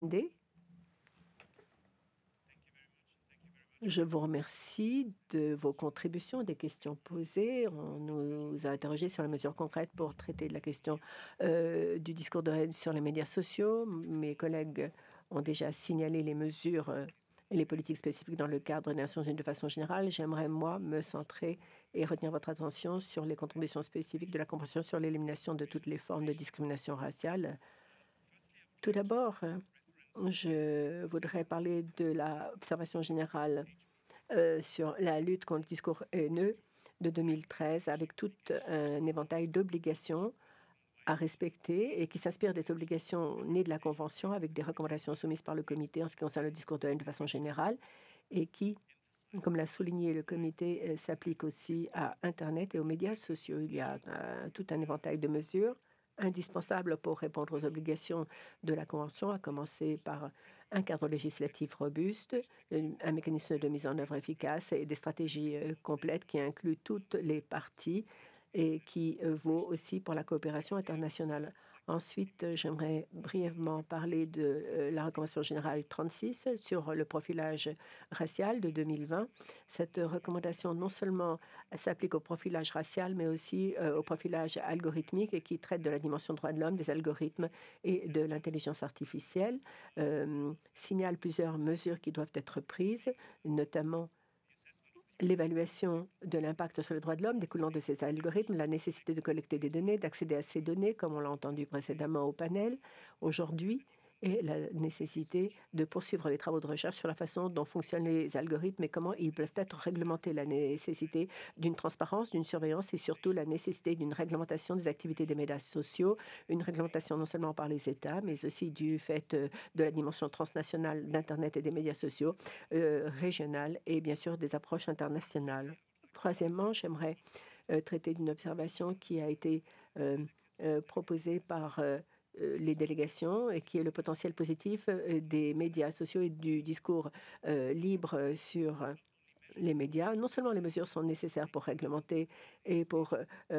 D. Je vous remercie de vos contributions, des questions posées. On nous a interrogés sur les mesures concrètes pour traiter de la question du discours de haine sur les médias sociaux. Mes collègues ont déjà signalé les mesures et les politiques spécifiques dans le cadre des Nations Unies de façon générale. J'aimerais, moi, me centrer et retenir votre attention sur les contributions spécifiques de la Convention sur l'élimination de toutes les formes de discrimination raciale. Tout d'abord, je voudrais parler de l'observation générale sur la lutte contre le discours haineux de 2013 avec tout un éventail d'obligations à respecter et qui s'inspire des obligations nées de la Convention avec des recommandations soumises par le comité en ce qui concerne le discours de haine de façon générale et qui, comme l'a souligné le comité, s'applique aussi à Internet et aux médias sociaux. Il y a tout un éventail de mesures indispensables pour répondre aux obligations de la Convention, à commencer par un cadre législatif robuste, un mécanisme de mise en œuvre efficace et des stratégies complètes qui incluent toutes les parties et qui vaut aussi pour la coopération internationale. Ensuite, j'aimerais brièvement parler de la recommandation générale 36 sur le profilage racial de 2020. Cette recommandation non seulement s'applique au profilage racial, mais aussi au profilage algorithmique et qui traite de la dimension droits de l'homme, des algorithmes et de l'intelligence artificielle, signale plusieurs mesures qui doivent être prises, notamment l'évaluation de l'impact sur les droits de l'homme découlant de ces algorithmes, la nécessité de collecter des données, d'accéder à ces données, comme on l'a entendu précédemment au panel aujourd'hui, et la nécessité de poursuivre les travaux de recherche sur la façon dont fonctionnent les algorithmes et comment ils peuvent être réglementés, la nécessité d'une transparence, d'une surveillance et surtout la nécessité d'une réglementation des activités des médias sociaux, une réglementation non seulement par les États, mais aussi du fait de la dimension transnationale d'Internet et des médias sociaux, régionales et bien sûr des approches internationales. Troisièmement, j'aimerais traiter d'une observation qui a été proposée par les délégations et qui est le potentiel positif des médias sociaux et du discours libre sur les médias. Non seulement les mesures sont nécessaires pour réglementer et pour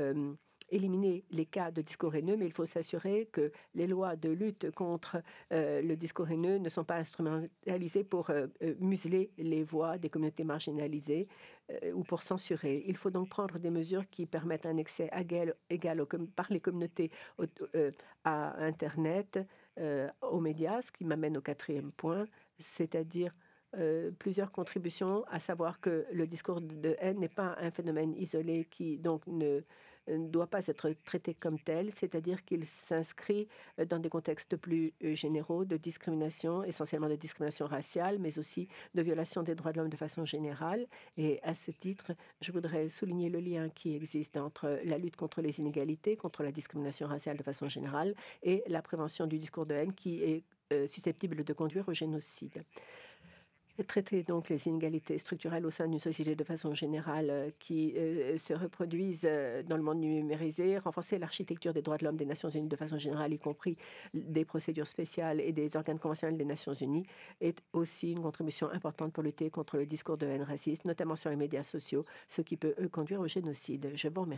éliminer les cas de discours haineux, mais il faut s'assurer que les lois de lutte contre le discours haineux ne sont pas instrumentalisées pour museler les voix des communautés marginalisées ou pour censurer. Il faut donc prendre des mesures qui permettent un accès égal par les communautés à Internet, aux médias, ce qui m'amène au quatrième point, c'est-à-dire plusieurs contributions, à savoir que le discours de haine n'est pas un phénomène isolé qui donc ne doit pas être traité comme tel, c'est-à-dire qu'il s'inscrit dans des contextes plus généraux de discrimination, essentiellement de discrimination raciale, mais aussi de violation des droits de l'homme de façon générale. Et à ce titre, je voudrais souligner le lien qui existe entre la lutte contre les inégalités, contre la discrimination raciale de façon générale, et la prévention du discours de haine qui est susceptible de conduire au génocide. Traiter donc les inégalités structurelles au sein d'une société de façon générale qui se reproduisent dans le monde numérisé, renforcer l'architecture des droits de l'homme des Nations Unies de façon générale, y compris des procédures spéciales et des organes conventionnels des Nations Unies, est aussi une contribution importante pour lutter contre le discours de haine raciste, notamment sur les médias sociaux, ce qui peut conduire au génocide. Je vous remercie.